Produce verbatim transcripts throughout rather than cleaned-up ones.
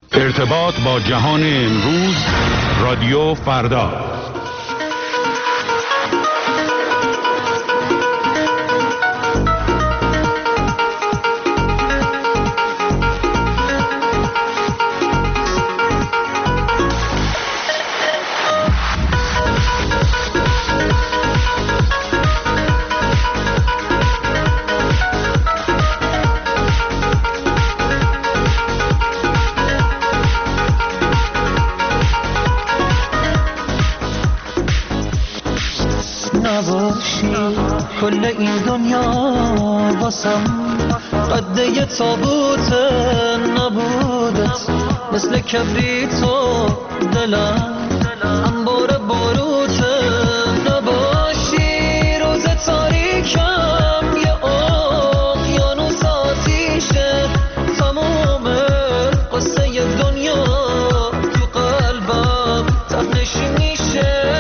ارتباط با جهان امروز، رادیو فردا. کل این دنیا واسم قد یه تابوت نبودت، مثل کبریت و دلم انبار باروت. نباشی روز تاریکم یه اقیانوس آتیشه، تمام قصه دنیا تو قلبم تپش میشه.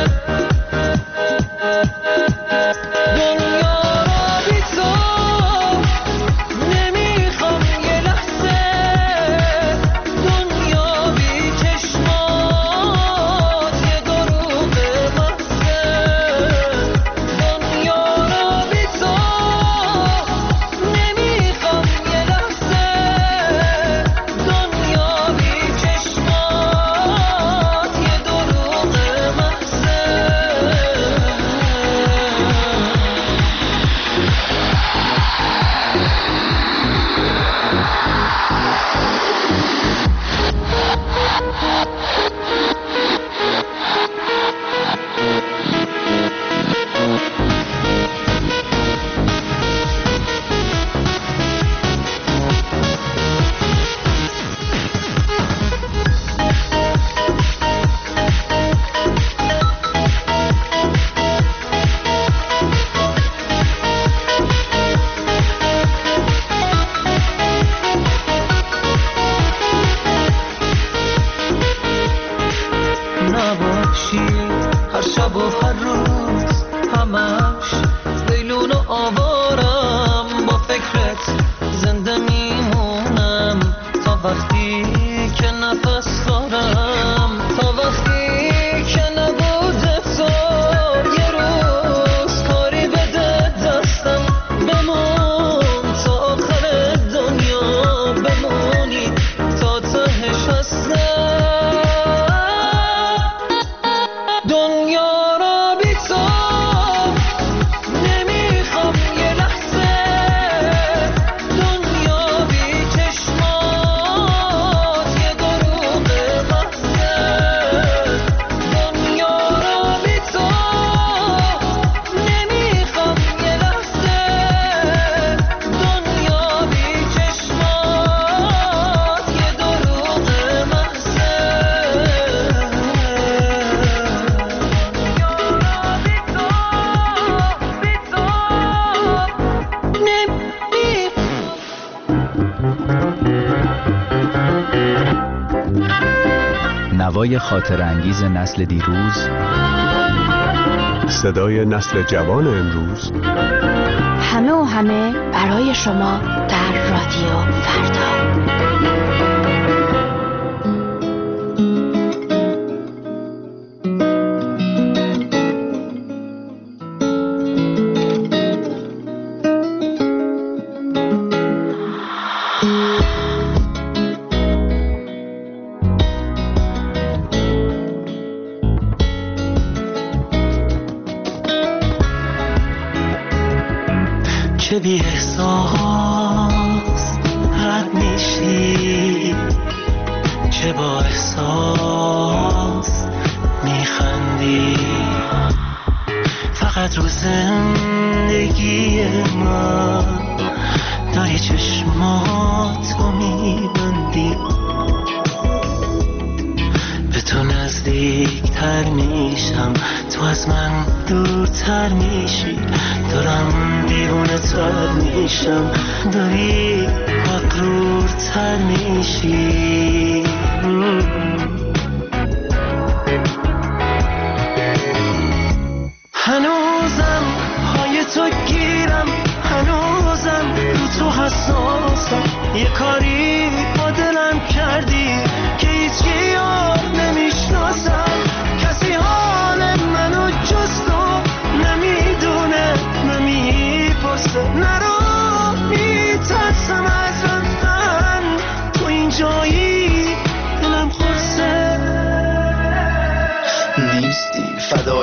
نوای خاطر انگیز نسل دیروز، صدای نسل جوان امروز، همه و همه برای شما در رادیو فردا. چه بی احساس رد میشی، چه با احساس میخندی، فقط رو زندگی من داری چشماتو میبندی. به تو نزدیکتر میشم، تو از من دورتر میشی، دارم دیوونه تر میشم، داری مغرورتر میشی. هنوزم پای تو گیرم، هنوزم رو تو حساسم، یه کاری با دلم کردی که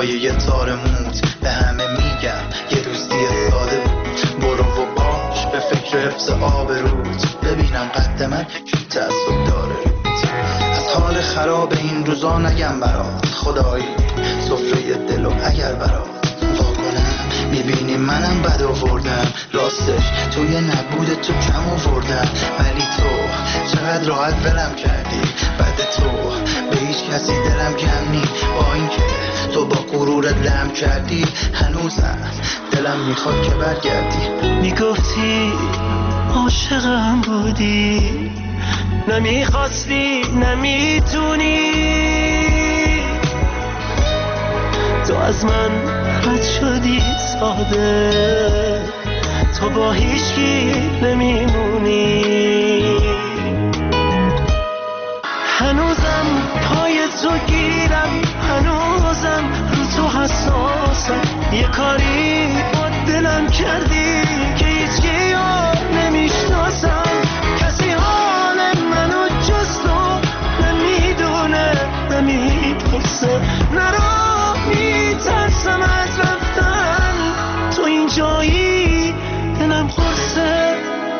پایه تار موت. به همه میگم یه دوستی ساده بود، برو و باش به فکر حفظ آبروت. ببینم قد من کی تعصب داره روت. از حال خراب این روزا نگم برات، خدایی سفره دلو اگر برات واکنم. میبینی منم بد آوردم، راستش توی نبود تو کم آوردم. ولی تو چقدر راحت ولم کردی، بعد تو به هیچ کسی دلم کم نی. با اینکه تو با غرورت لم کردی، هنوزم دلم میخواد که برگردی. میگفتی عاشقم بودی، نمیخواستی نمیتونی، تو از من رد شدی ساده، تو با هیچکی نمیمونی. هنوزم پای تو گیرم، هنوزم رو تو حساسم. یه کاری با دلم کردی که هیچکی یاد نمیشناسم. کسی حال منو جز تو نمیدونه، نمیپرسه. نرا میترسم از رفتن، تو این جایی دلم خورسه.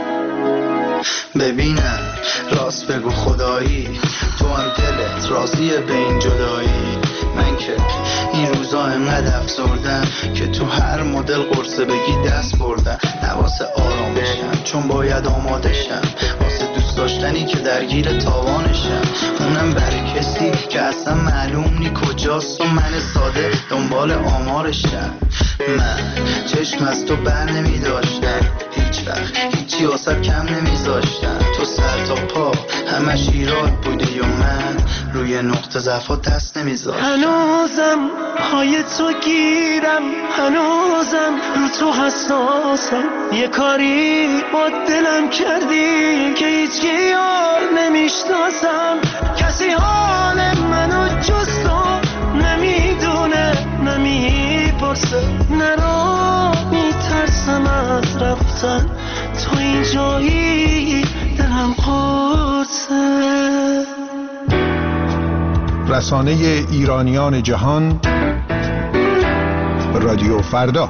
ببینم راست بگو خدایی، تو هم دلت راضیه به این جدایی؟ من که این روزا انقدر افسردم که تو هر مدل قرصه بگی دست بردم. نواسه آرامشم چون باید آمادشم، واسه دوست داشتنی که درگیر تاوانشم. اونم برای کسی که اصلا معلوم نی کجاست و من ساده دنبال آمارشم. من چشم از تو بر نمی داشتم، هیچ وقت هیچی واسه کم نمیذاشتم. تو سر تا پا همش ایراد بودی و من روی نقطه ضعفا دست نمیذاشتم. هنوزم پای تو گیرم، هنوزم رو تو حساسم. یه کاری با دلم کردی که هیچکی یار نمیشناسم. کسی حال منو جز تو نمیدونه، نمیپرسه. نرا میترسم از رفتن، تو این جایی دلم قرصه. رسانه ایرانیان جهان، رادیو فردا.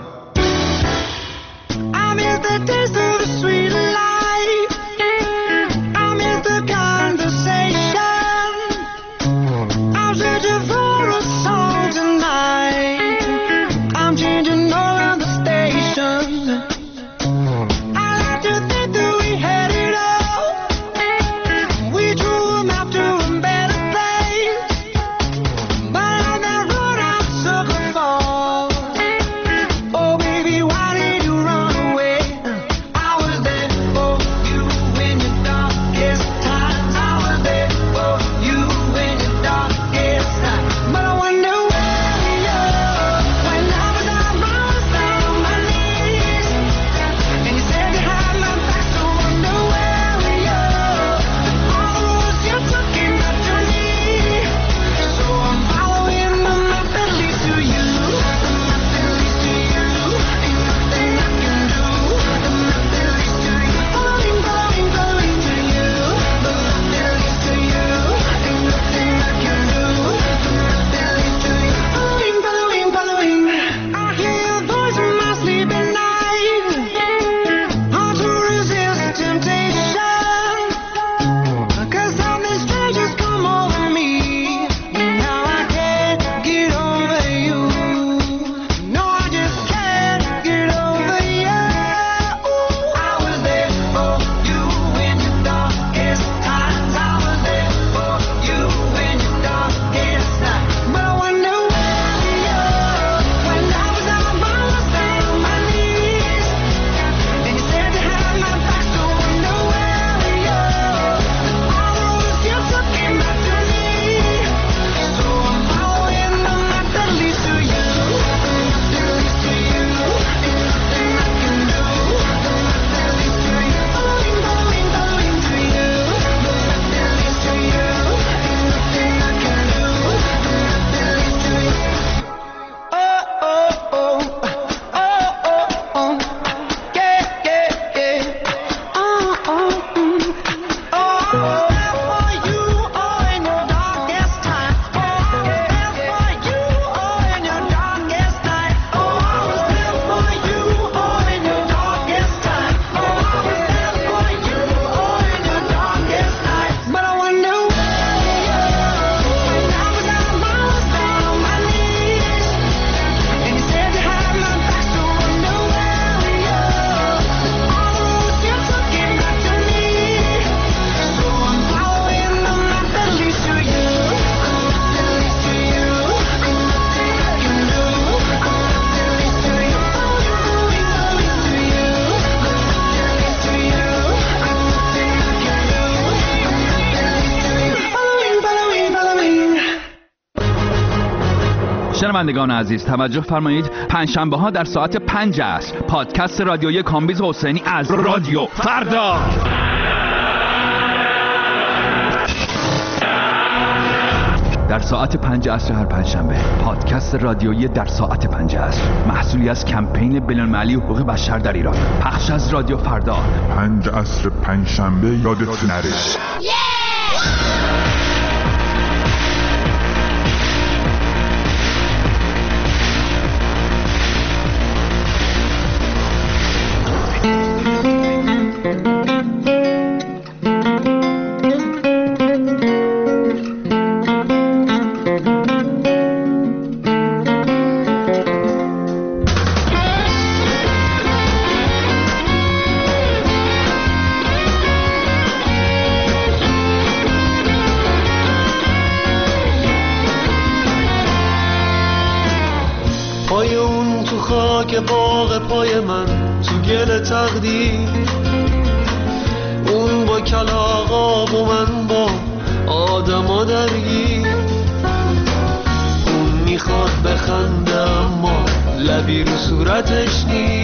شنوندگان عزیز توجه فرمایید، پنجشنبه ها در ساعت پنج عصر پادکست رادیویی کامبیز حسینی از رادیو فردا. در ساعت پنج عصر هر پنجشنبه پادکست رادیویی در ساعت پنج عصر، محصولی از کمپین بین‌المللی حقوق بشر در ایران، پخش از رادیو فردا. پنج عصر پنجشنبه یادت نره. پای اون تو خاک باغ پای من تو گل تقدیر، اون با کلاغا و من با آدما درگیر. اون میخواد بخنده اما لبی رو صورتش نیست،